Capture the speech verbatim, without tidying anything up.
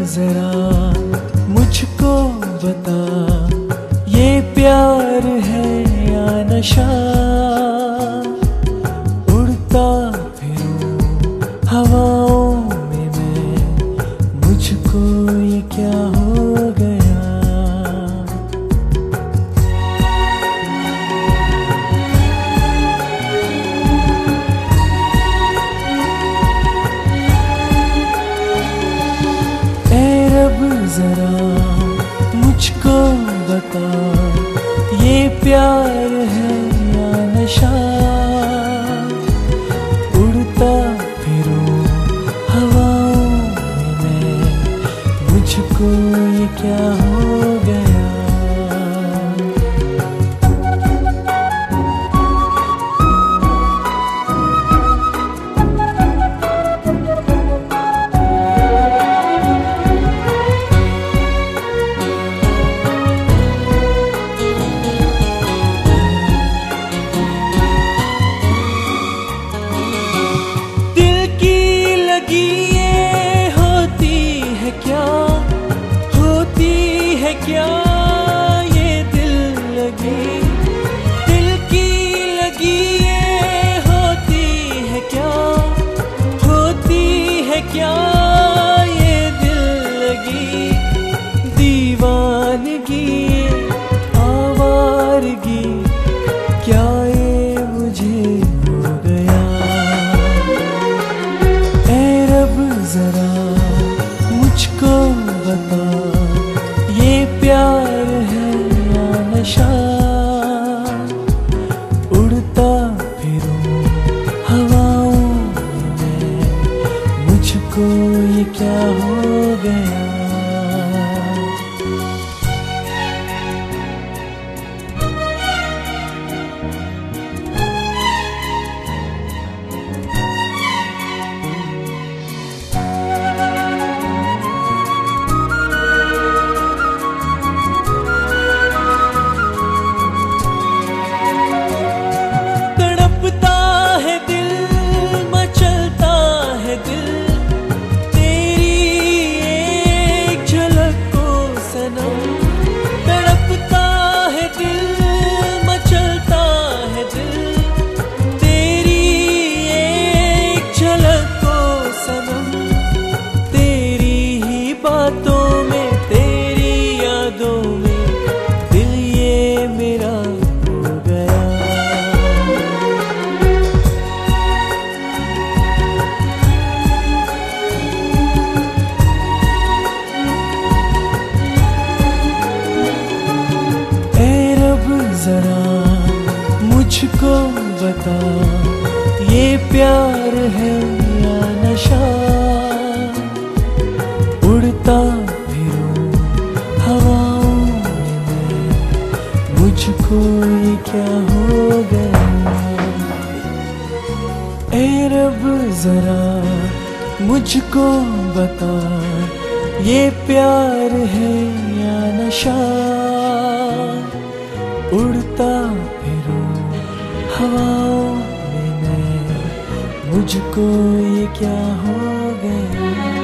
जरा मुझको बता, ये प्यार है या नशा? उड़ता फिरूं हवाओं में मैं, मुझको ये क्या हो गया? ऐ रब जरा मुझको बता, ये प्यार है या नशा? उड़ता फिरूं हवाओं में मैं, मुझको ये क्या हो गया? क्या ये दिल लगी, दिल की लगी ये होती है क्या? होती है क्या ये दिल लगी? दीवानगी आवारगी, क्या ये मुझे हो गया? ऐ रब जरा मुझको बता, ये प्यार है या नशा? उड़ता फिरूं हवाओं में मैं, मुझको ये क्या हो गया? जरा मुझको बता, ये प्यार है या नशा? उड़ता फिरूं हवाओं में मैं, मुझको ये क्या हो गया? ऐ रब जरा मुझको बता, ये प्यार है या नशा? उड़ता फिरूं हवाओं में मैं, मुझको ये क्या हो गया?